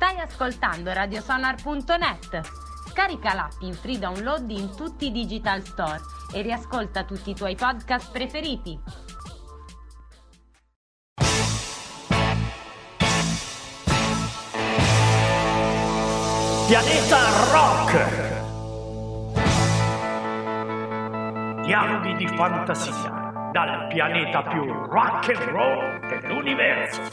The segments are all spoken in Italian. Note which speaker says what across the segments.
Speaker 1: Stai ascoltando radiosonar.net. Scarica l'app in free download in tutti i digital store e riascolta tutti i tuoi podcast preferiti.
Speaker 2: Pianeta Rock! Dialoghi di fantasia dal pianeta più rock and roll dell'universo.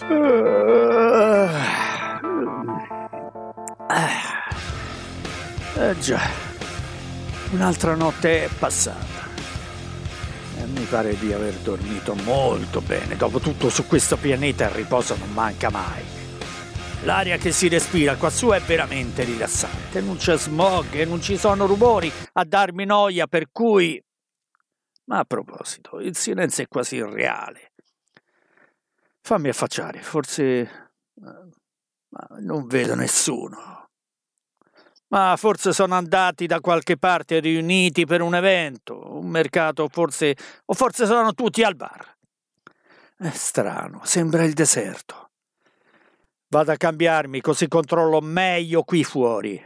Speaker 3: Già, un'altra notte è passata e mi pare di aver dormito molto bene. Dopotutto su questo pianeta il riposo non manca mai. L'aria che si respira quassù è veramente rilassante, non c'è smog e non ci sono rumori a darmi noia, per cui... Ma a proposito, il silenzio è quasi irreale. Fammi affacciare, forse... Ma non vedo nessuno. Ma forse sono andati da qualche parte riuniti per un evento, un mercato, forse... O forse sono tutti al bar. È strano, sembra il deserto. Vado a cambiarmi, così controllo meglio qui fuori.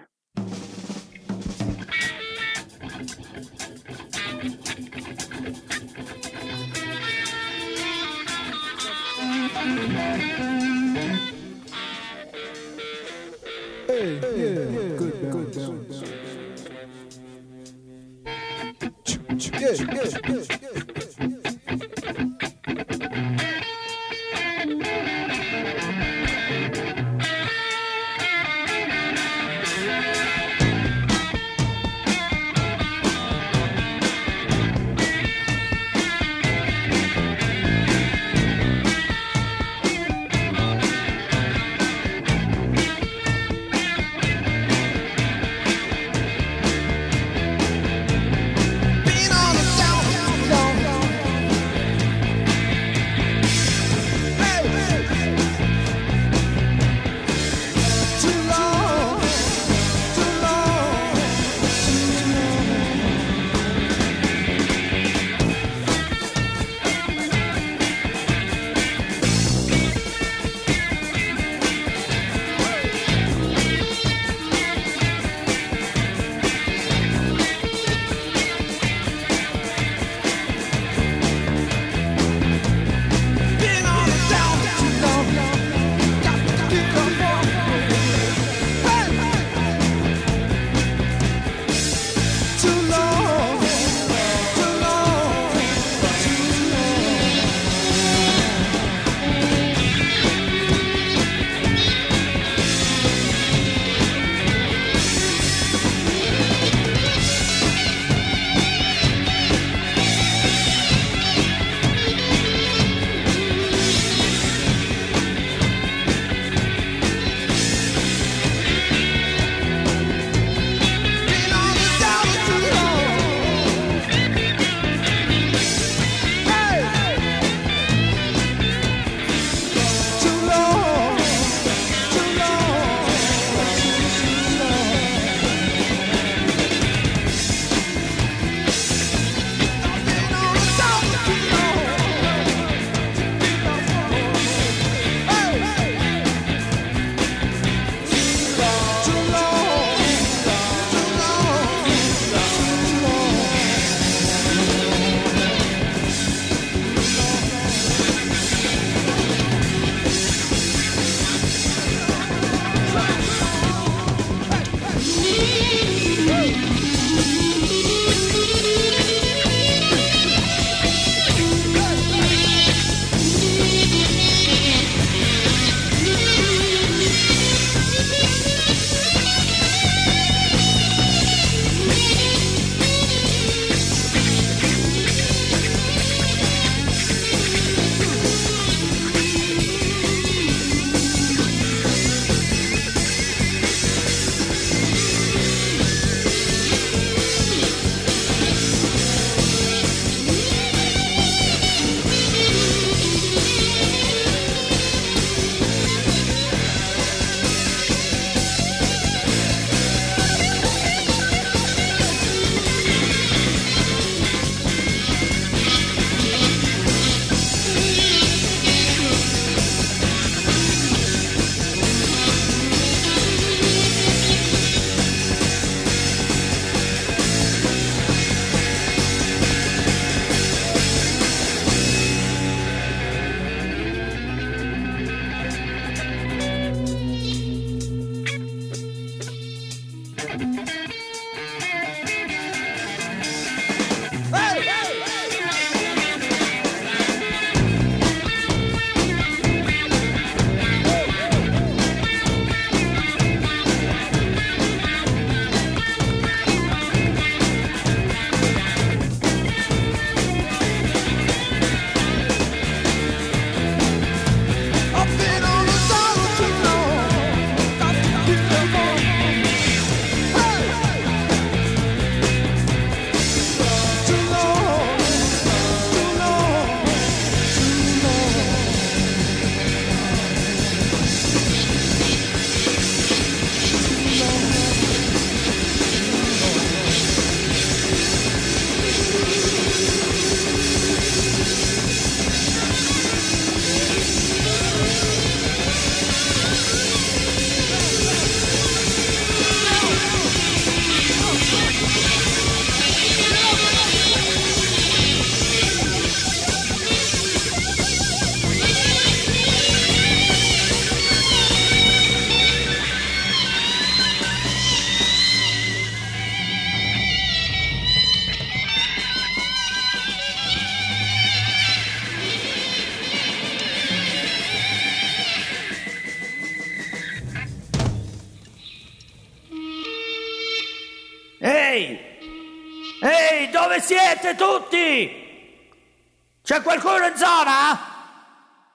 Speaker 3: dove siete tutti? C'è qualcuno in zona?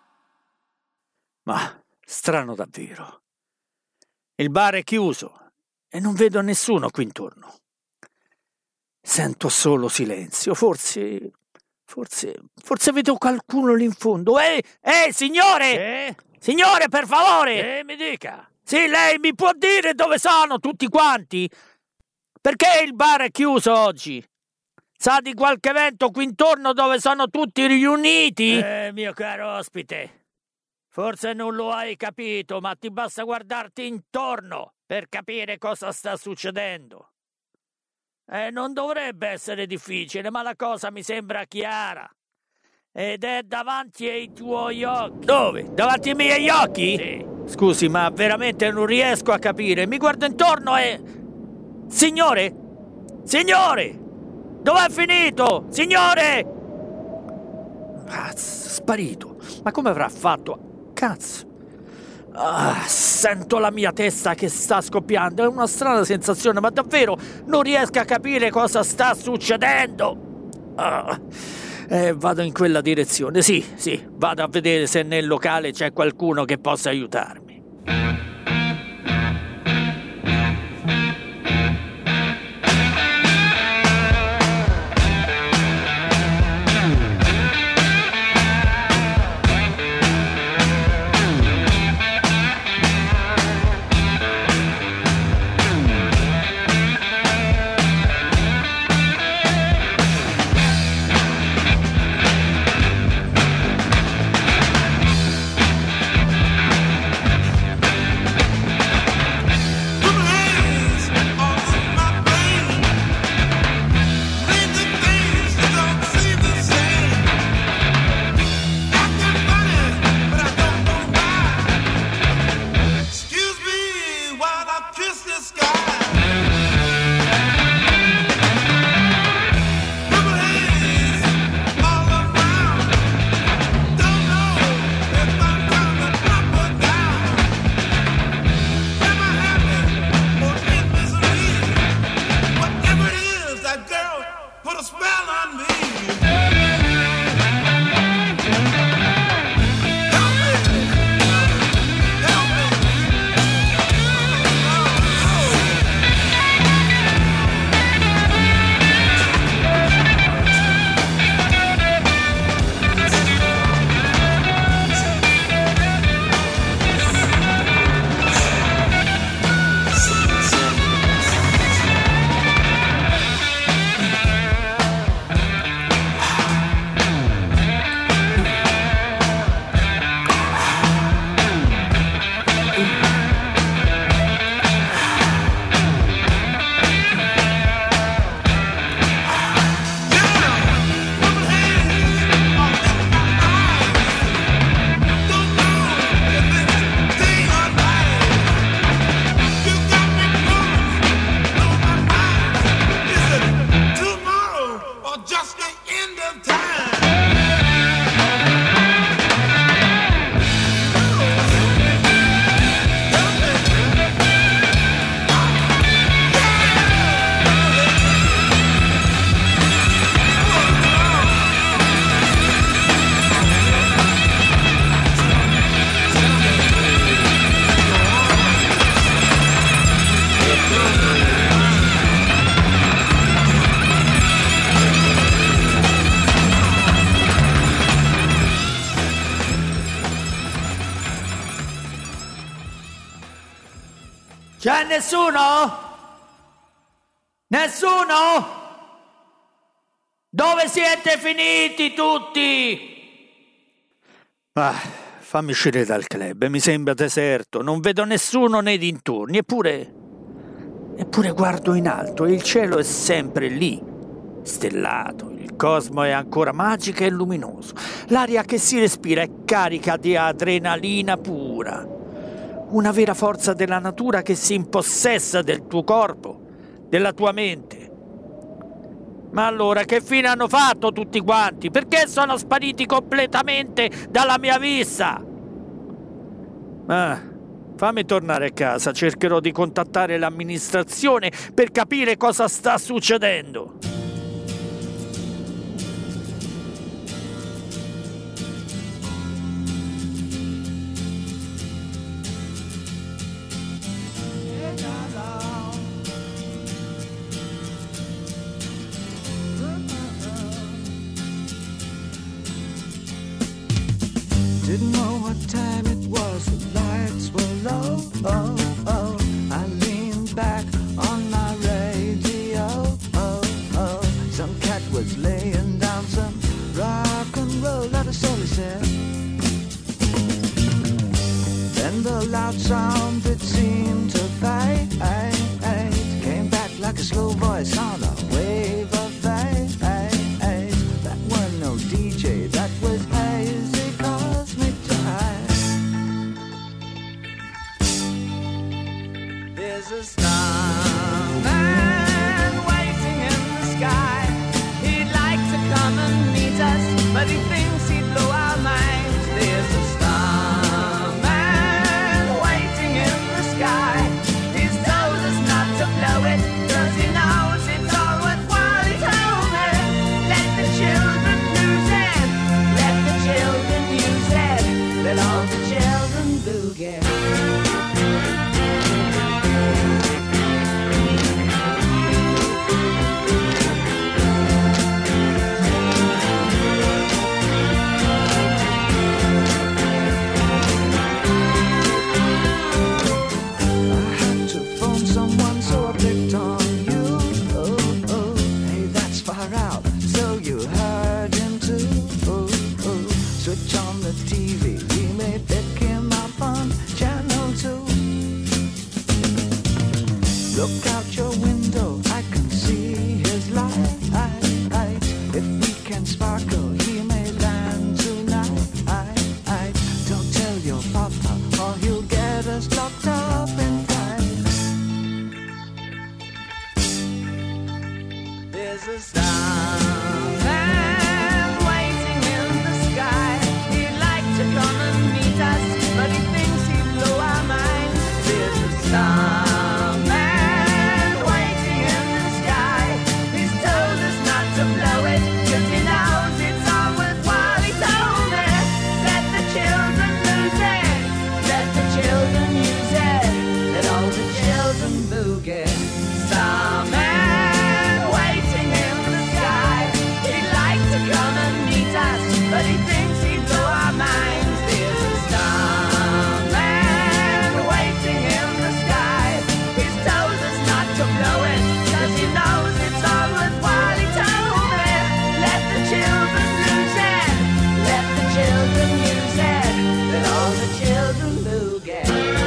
Speaker 3: Ma strano davvero. Il bar è chiuso e non vedo nessuno qui intorno. Sento solo silenzio. Forse vedo qualcuno lì in fondo. Signore! Signore, per favore!
Speaker 2: Mi dica.
Speaker 3: Sì, lei mi può dire dove sono tutti quanti? Perché il bar è chiuso oggi? Sa di qualche evento qui intorno dove sono tutti riuniti?
Speaker 2: Mio caro ospite, forse non lo hai capito, ma ti basta guardarti intorno per capire cosa sta succedendo. Non dovrebbe essere difficile, ma la cosa mi sembra chiara. Ed è davanti ai tuoi occhi.
Speaker 3: Dove? Davanti ai miei occhi?
Speaker 2: Sì.
Speaker 3: Scusi, ma veramente non riesco a capire. Mi guardo intorno e... Signore? Signore! Dov'è finito? Signore! Sparito. Ma come avrà fatto? Cazzo. Sento la mia testa che sta scoppiando. È una strana sensazione, ma davvero non riesco a capire cosa sta succedendo. Vado in quella direzione. Sì, vado a vedere se nel locale c'è qualcuno che possa aiutarmi. C'è nessuno? Nessuno? Dove siete finiti tutti? Fammi uscire dal club, mi sembra deserto, non vedo nessuno nei dintorni, eppure guardo in alto e il cielo è sempre lì, stellato, il cosmo è ancora magico e luminoso, l'aria che si respira è carica di adrenalina pura. Una vera forza della natura che si impossessa del tuo corpo, della tua mente. Ma allora che fine hanno fatto tutti quanti? Perché sono spariti completamente dalla mia vista? Fammi tornare a casa, cercherò di contattare l'amministrazione per capire cosa sta succedendo.
Speaker 4: Didn't know what time it was, the lights were low. Oh, oh. I leaned back on my radio. Oh, oh. Some cat was laying down some rock and roll, that is all he said. Then the loud sound, it seemed to fade. Came back like a slow voice on a wave of fade. That wasn't no DJ, that was hazy cosmic jive. There's a starman waiting in the sky. He'd like to come and meet us, but he thinks he'd blow our minds. There's a starman waiting in the sky. He's told us not to blow it, 'cause he knows it's all worthwhile. He told me, let the children lose it, let the children use it, let all the children boogie. Switch on the TV, we may pick him up on channel 2. Look out your window, I can see his light. If we can sparkle, he may land tonight. Don't tell your papa, or he'll get us locked up in time. There's a starman waiting in the sky. He'd like to come and meet us, but he thinks he'd blow our minds. There's a starman waiting in the sky. He's told us not to blow it, 'cause he knows it's all worthwhile. He told me, let the children lose it, let the children use it, let all the children boogie. Starman waiting in the sky. He'd like to come and meet us, but he thinks he'd blow our minds. There's a starman waiting in the sky. He's told us not to blow it, 'cause he knows it's all worthwhile. He told me, let the children lose it, let the children use it, let all the children boogie.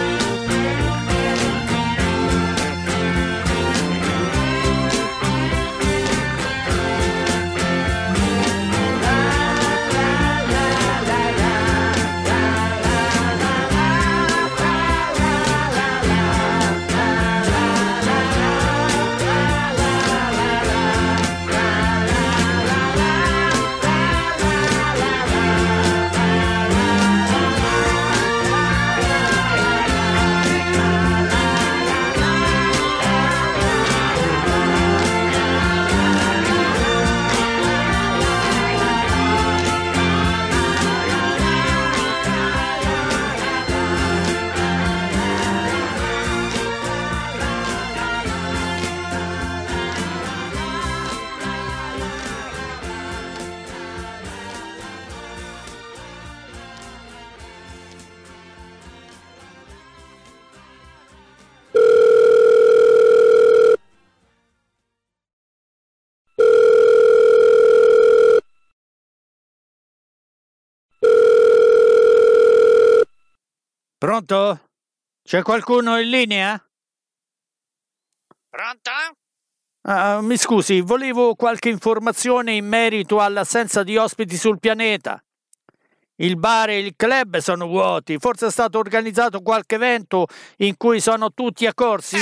Speaker 3: Pronto? C'è qualcuno in linea?
Speaker 2: Pronto?
Speaker 3: Mi scusi, volevo qualche informazione in merito all'assenza di ospiti sul pianeta. Il bar e il club sono vuoti, forse è stato organizzato qualche evento in cui sono tutti accorsi?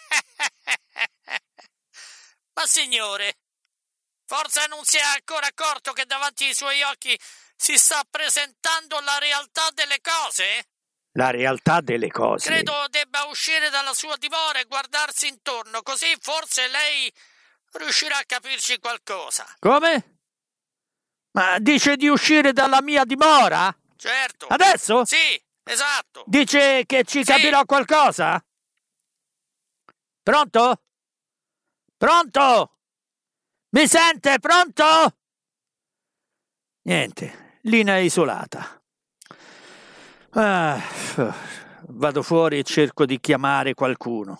Speaker 2: Ma signore, forse non si è ancora accorto che davanti ai suoi occhi si sta presentando la realtà delle cose?
Speaker 3: La realtà delle cose.
Speaker 2: Credo debba uscire dalla sua dimora e guardarsi intorno, così forse lei riuscirà a capirci qualcosa.
Speaker 3: Come? Ma dice di uscire dalla mia dimora?
Speaker 2: Certo.
Speaker 3: Adesso?
Speaker 2: Sì, esatto.
Speaker 3: Dice che ci capirò qualcosa? Pronto? Pronto? Mi sente? Pronto? Niente, linea isolata. Vado fuori e cerco di chiamare qualcuno.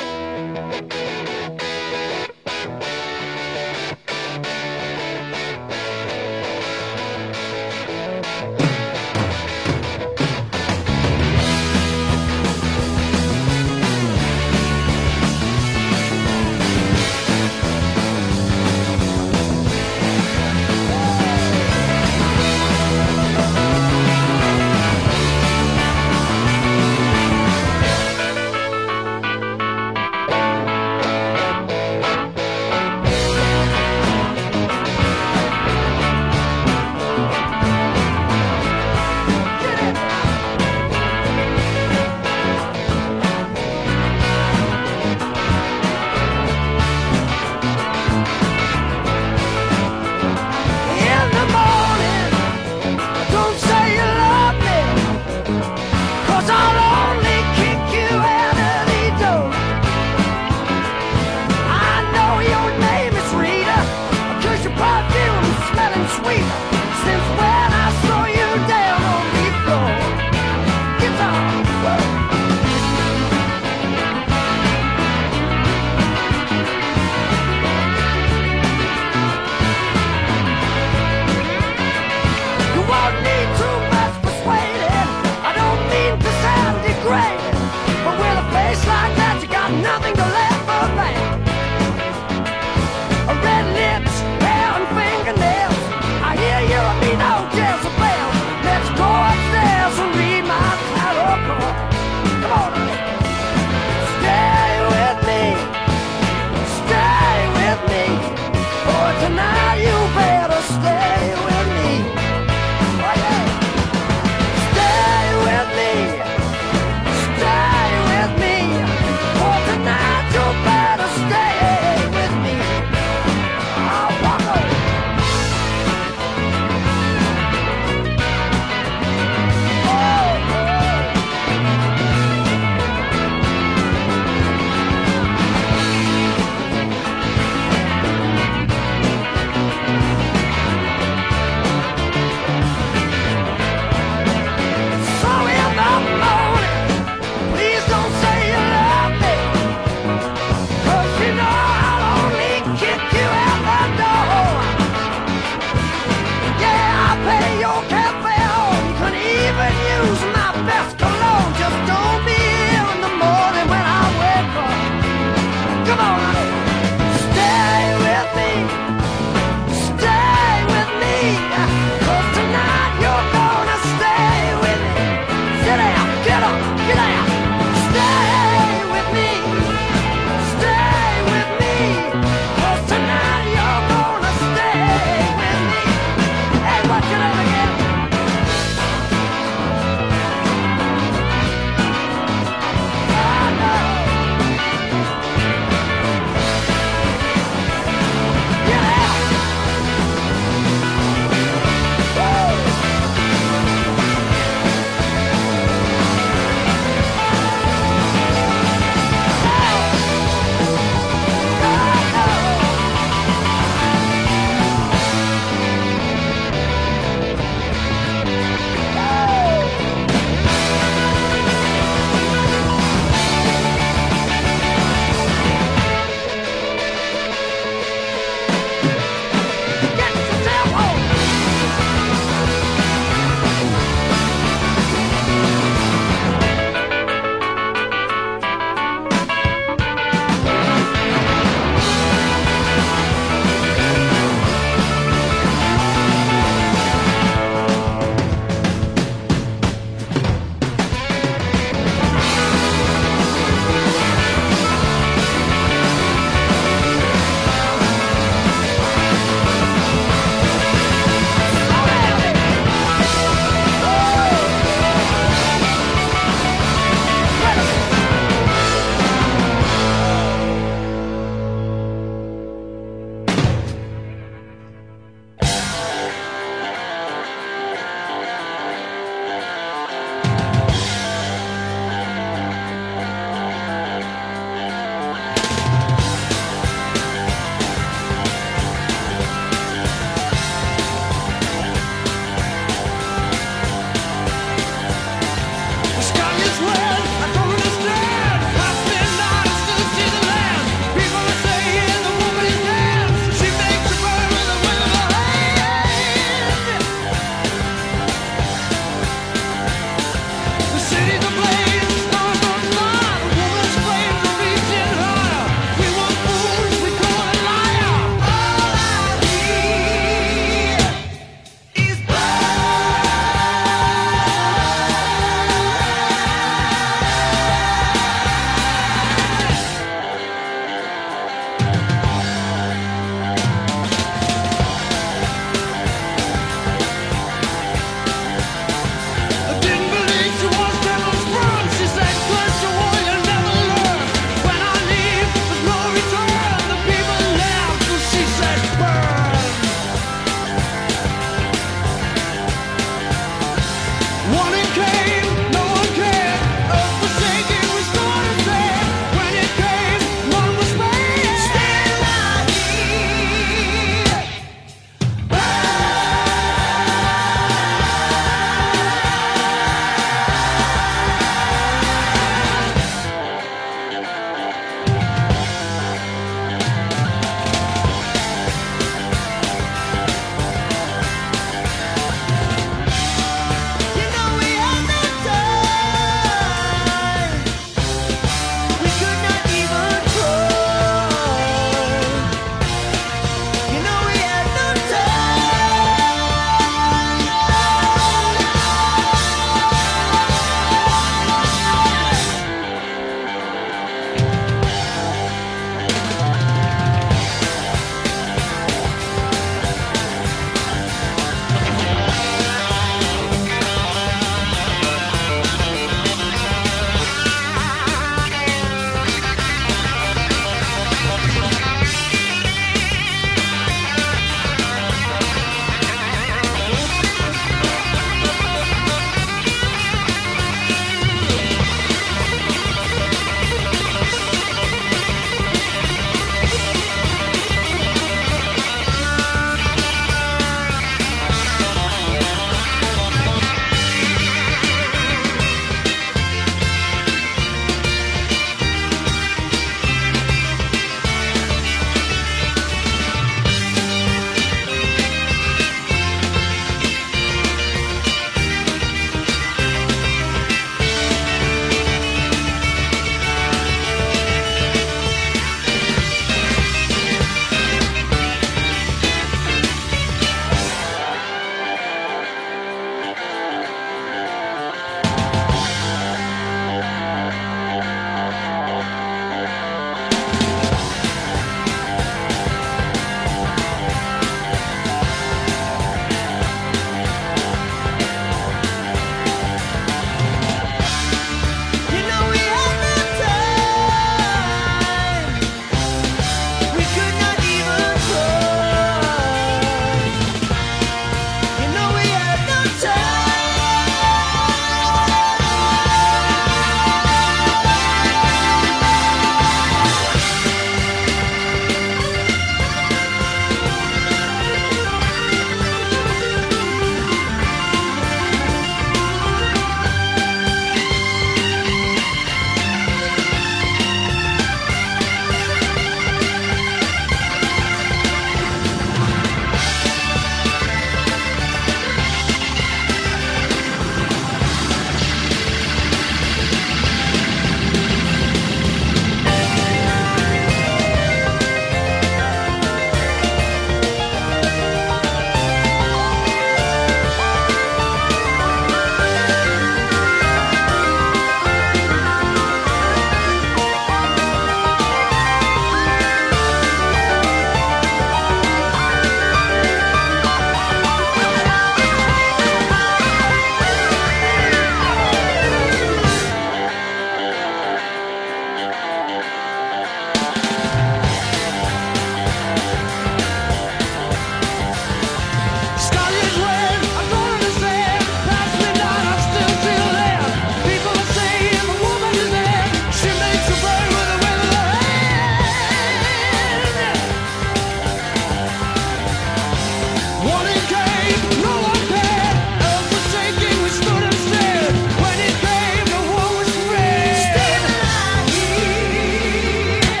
Speaker 4: Warning came, no one cared. Earth was shaking, we stood and stared. When it came, the war was red. Stand alive here.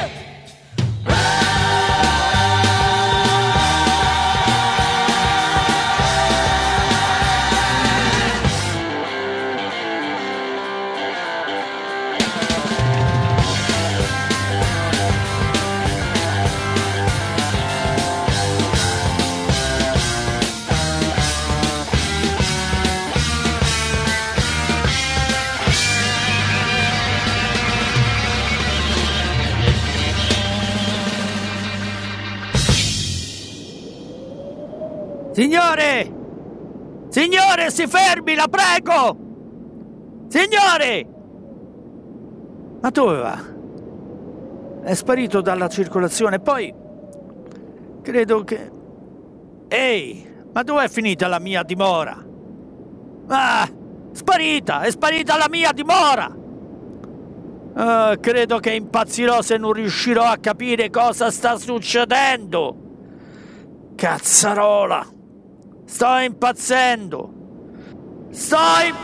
Speaker 2: Signore! Signore, si fermi, la prego! Signore!
Speaker 3: Ma dove va? È sparito dalla circolazione, poi credo che...
Speaker 2: Ehi, ma dov'è finita la mia dimora? Ah, sparita, è sparita la mia dimora! Credo che impazzirò se non riuscirò a capire cosa sta succedendo! Cazzarola! Sto impazzendo! Sto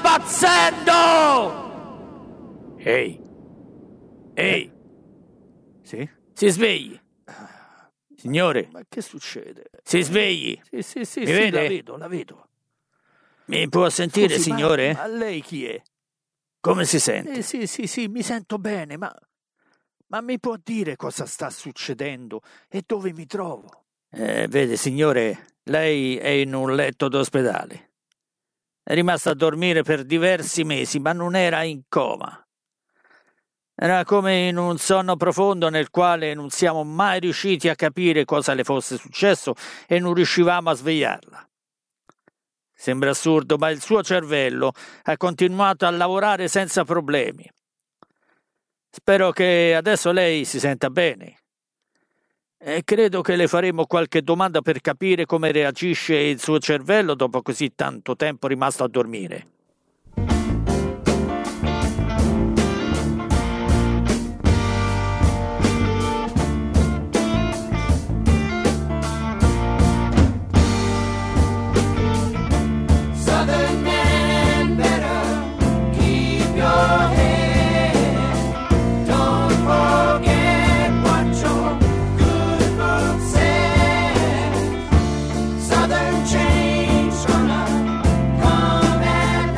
Speaker 2: impazzendo! Ehi! Ehi!
Speaker 3: Sì?
Speaker 2: Si svegli! Signore,
Speaker 3: Ma che succede?
Speaker 2: si svegli!
Speaker 3: Sì,
Speaker 2: Mi vede?
Speaker 3: la vedo.
Speaker 2: Mi può sentire,
Speaker 3: Scusi,
Speaker 2: signore?
Speaker 3: Ma lei chi è?
Speaker 2: Come si sente?
Speaker 3: Sì, mi sento bene, ma mi può dire cosa sta succedendo e dove mi trovo?
Speaker 2: Vede, signore, lei è in un letto d'ospedale. È rimasta a dormire per diversi mesi, ma non era in coma. Era come in un sonno profondo nel quale non siamo mai riusciti a capire cosa le fosse successo e non riuscivamo a svegliarla. Sembra assurdo, ma il suo cervello ha continuato a lavorare senza problemi. Spero che adesso lei si senta bene. E credo che le faremo qualche domanda per capire come reagisce il suo cervello dopo così tanto tempo rimasto a dormire.
Speaker 4: Southern man, better keep your head. Don't forget what your good book says. Southern change gonna come and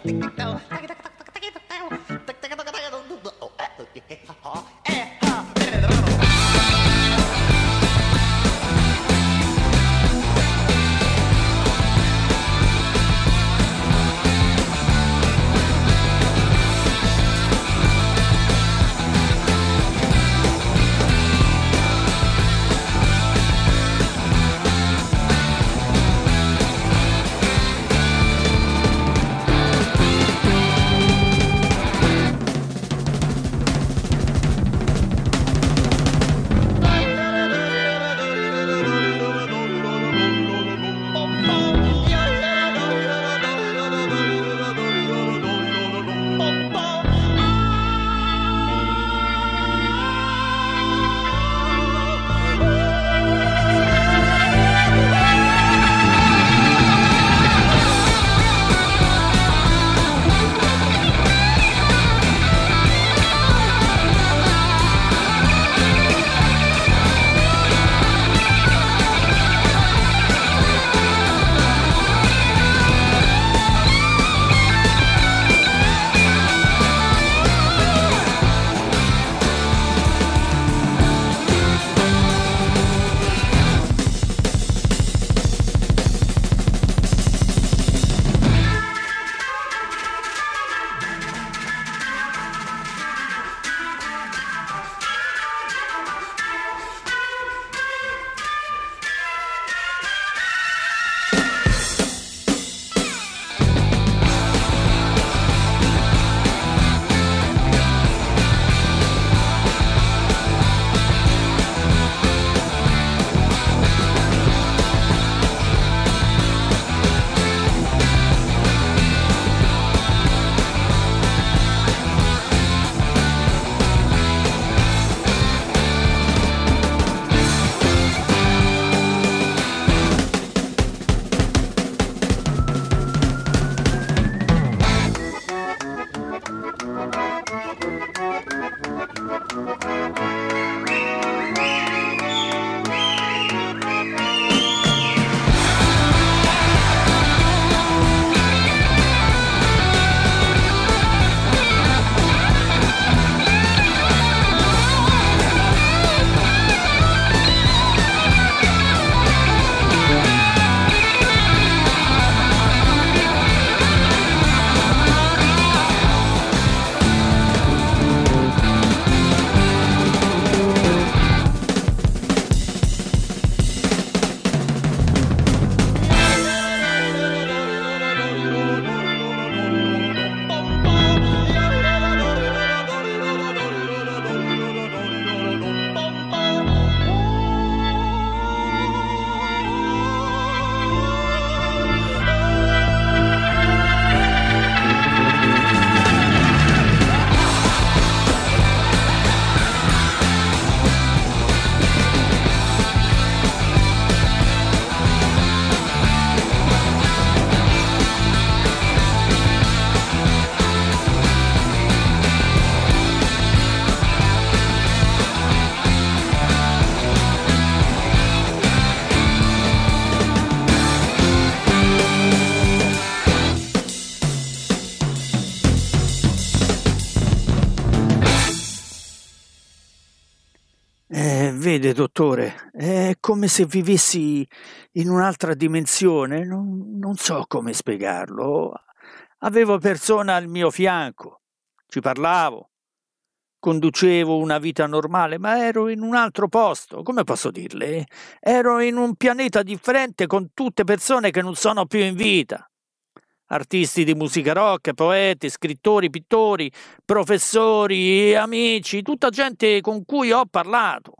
Speaker 3: Vede, dottore, è come se vivessi in un'altra dimensione, non so come spiegarlo. Avevo persone al mio fianco, ci parlavo, conducevo una vita normale, ma ero in un altro posto, come posso dirle? Ero in un pianeta differente con tutte persone che non sono più in vita. Artisti di musica rock, poeti, scrittori, pittori, professori, amici, tutta gente con cui ho parlato.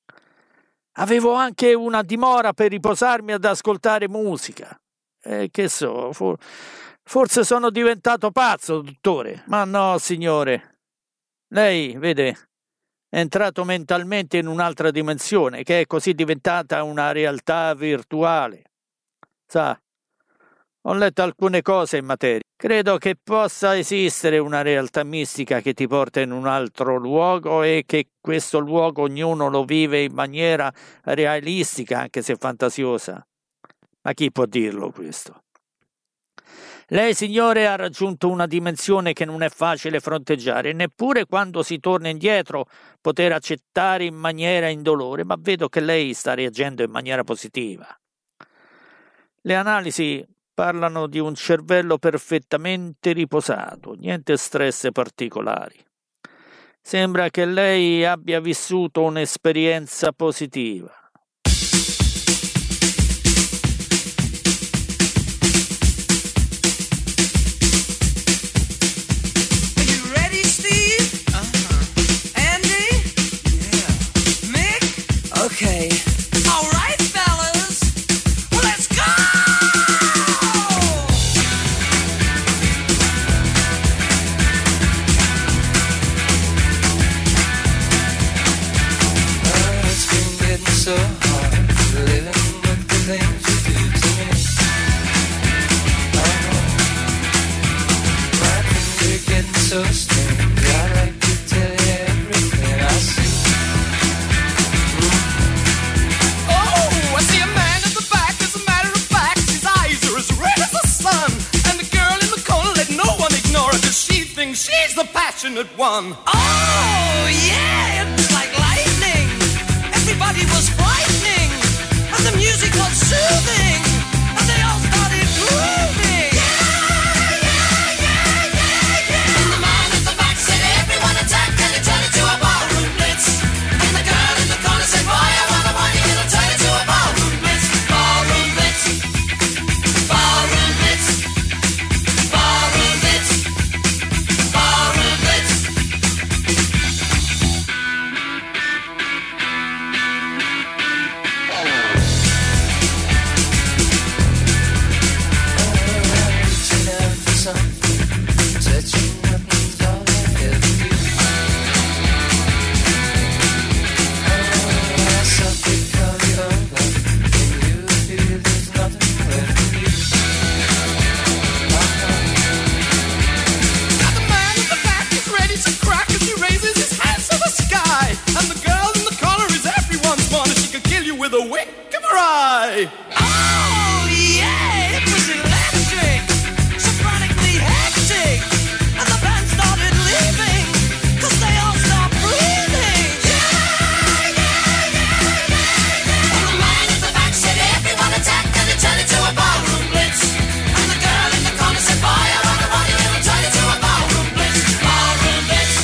Speaker 3: Avevo anche una dimora per riposarmi ad ascoltare musica. Che so, forse sono diventato pazzo, dottore. Ma no, signore. Lei, vede, è entrato mentalmente in un'altra dimensione, che è così diventata una realtà virtuale. Sa, ho letto alcune cose in materia. Credo che possa esistere una realtà mistica che ti porta in un altro luogo e che questo luogo ognuno lo vive in maniera realistica, anche se fantasiosa. Ma chi può dirlo questo?
Speaker 2: Lei, signore, ha raggiunto una dimensione che non è facile fronteggiare, neppure quando si torna indietro poter accettare in maniera indolore, ma vedo che lei sta reagendo in maniera positiva. Le analisi parlano di un cervello perfettamente riposato, niente stress particolari. Sembra che lei abbia vissuto un'esperienza positiva.
Speaker 4: Okay. All right, fellas. Let's go! It's been getting so hard living with the things you do to me. My things are getting so strange. I like to tell you everything I see. She's the passionate one. Oh, yeah, it was like lightning. Everybody was frightening, and the music was soothing, and they all started grooving. Yeah. And the man at the back said, everyone attack, and it turned into a ballroom blitz. And the girl in the corner said, boy, I wanna want you, it'll turn into a ballroom blitz. Ballroom blitz. Ballroom blitz. Ballroom blitz. Ballroom blitz. Reaching out for something, touching nothing's all I ever do. I softly call you over, and you feel there's nothing left for you. Now the man in the back is ready to crack as he raises his hands to the sky. And the girl in the corner is everyone's one, and she could kill you with a wink of her eye. Oh, yeah, it was electric, sopranically hectic. And the band started leaving, 'cause they all stopped breathing. And the man in the back said, everyone attack, and it turned into a ballroom blitz. And the girl in the corner said, boy, I wanna want you, it'll turn into a ballroom blitz. Ballroom blitz.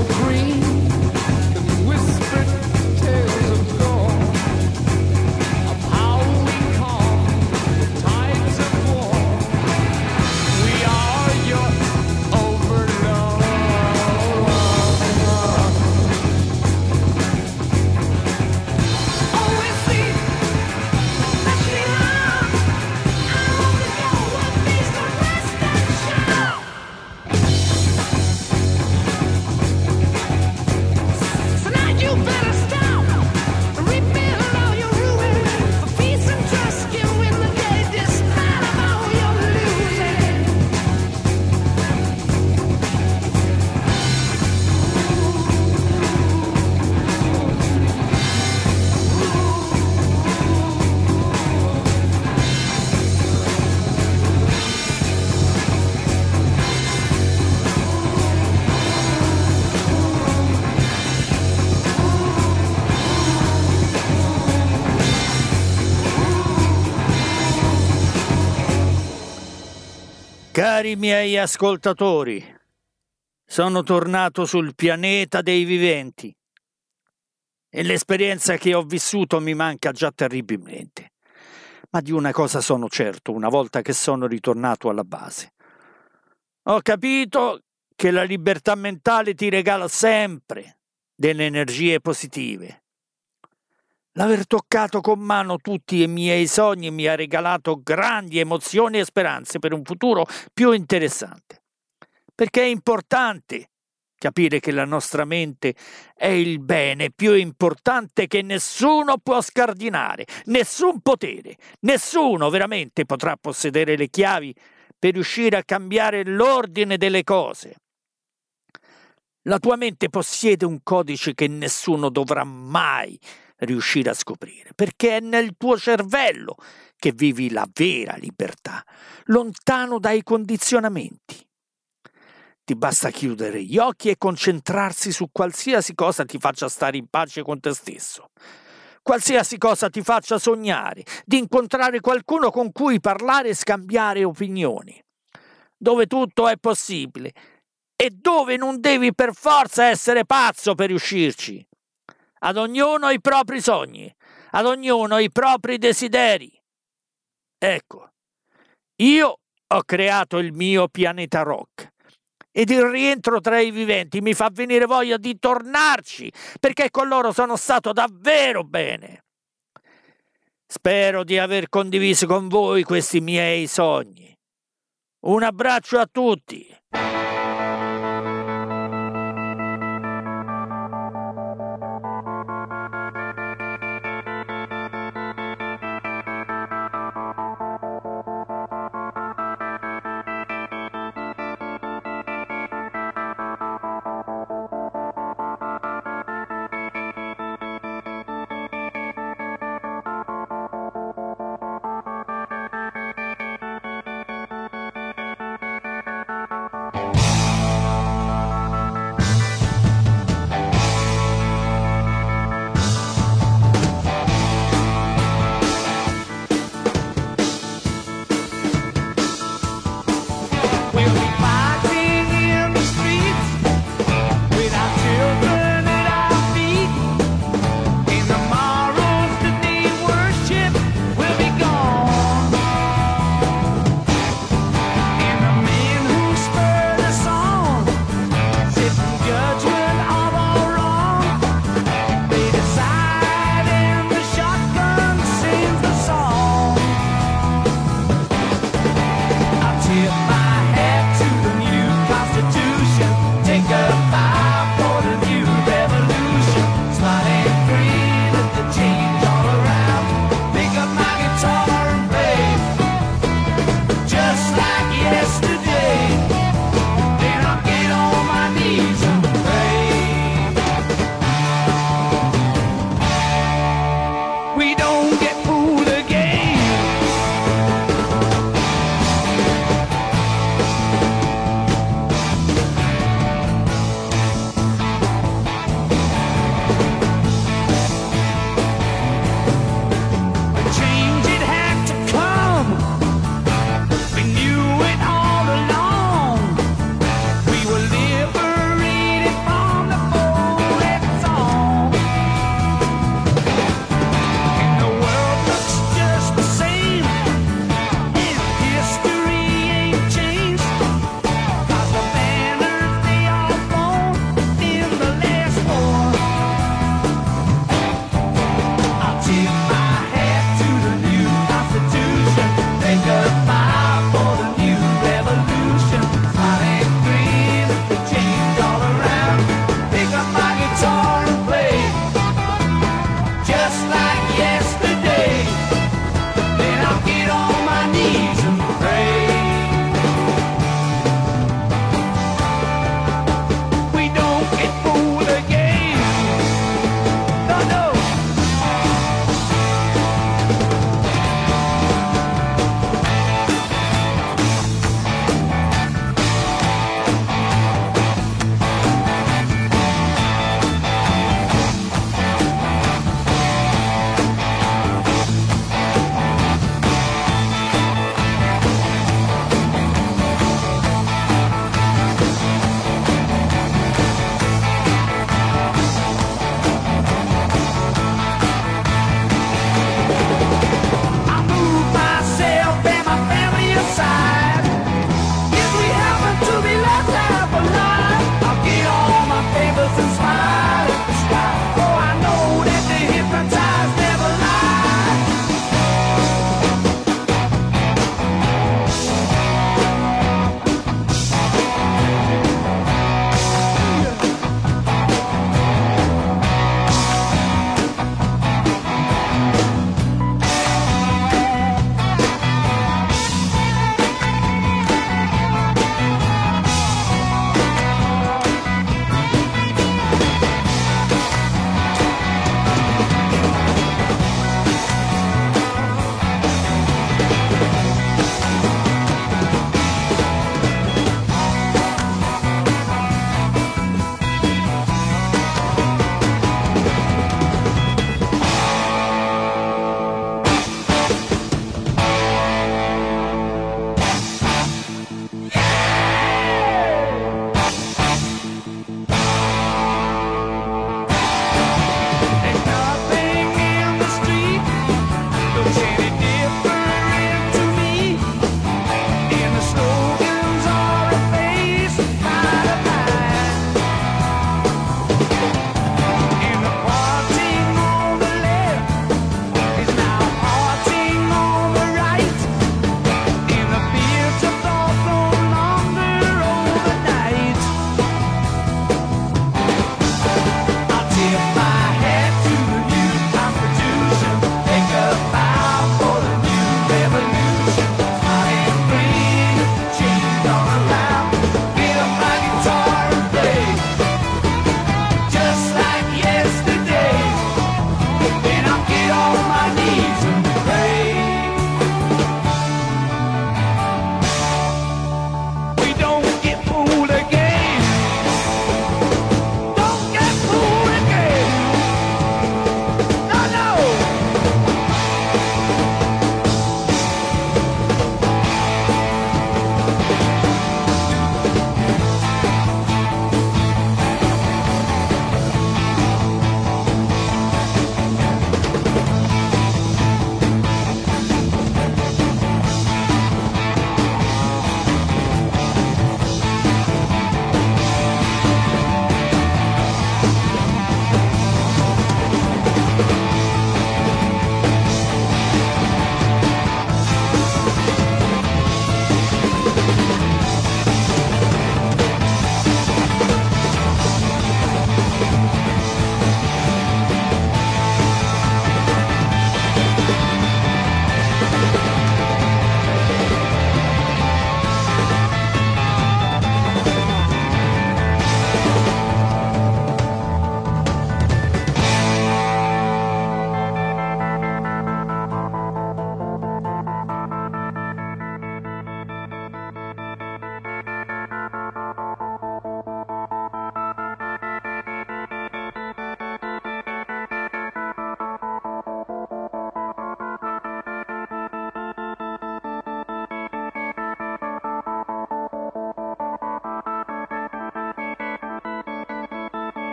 Speaker 5: green and whispered tales of gold, of how we calm the tides of war. We are your overlord. Always see that we love. I only know what makes the rest of the show. So now you better stop, rebuild all your ruins. For peace and trust you win the day, despite of all your losing.
Speaker 3: Cari miei ascoltatori, sono tornato sul pianeta dei viventi e l'esperienza che ho vissuto mi manca già terribilmente. Ma di una cosa sono certo una volta che sono ritornato alla base. Ho capito che la libertà mentale ti regala sempre delle energie positive. L'aver toccato con mano tutti i miei sogni mi ha regalato grandi emozioni e speranze per un futuro più interessante. Perché è importante capire che la nostra mente è il bene più importante che nessuno può scardinare, nessun potere, nessuno veramente potrà possedere le chiavi per riuscire a cambiare l'ordine delle cose. La tua mente possiede un codice che nessuno dovrà mai riuscire a scoprire, perché è nel tuo cervello che vivi la vera libertà, lontano dai condizionamenti. Ti basta chiudere gli occhi e concentrarsi su qualsiasi cosa ti faccia stare in pace con te stesso, qualsiasi cosa ti faccia sognare, di incontrare qualcuno con cui parlare e scambiare opinioni, dove tutto è possibile e dove non devi per forza essere pazzo per riuscirci. Ad ognuno i propri sogni, ad ognuno i propri desideri. Ecco, io ho creato il mio pianeta rock ed il rientro tra i viventi mi fa venire voglia di tornarci, perché con loro sono stato davvero bene. Spero di aver condiviso con voi questi miei sogni. Un abbraccio a tutti.